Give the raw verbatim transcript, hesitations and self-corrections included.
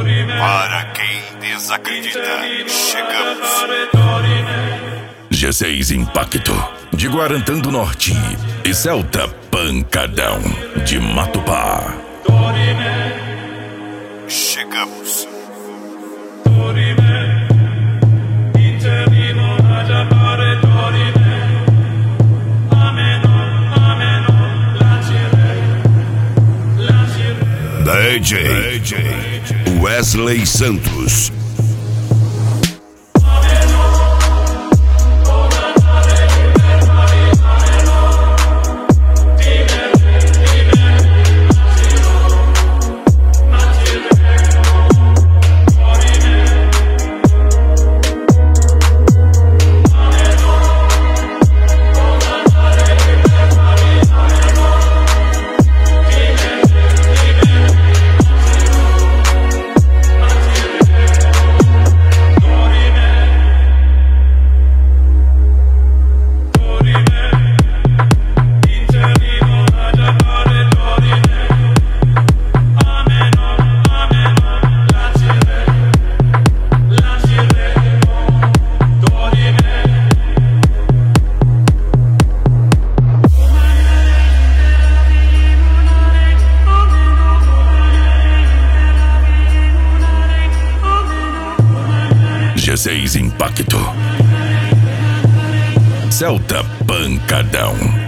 Para quem desacredita, chegamos. G seis Impacto, de Guarantã do Norte, e Celta Pancadão, de Matupá. Chegamos. D J Wesley Santos. G seis Impacto, Celta Pancadão.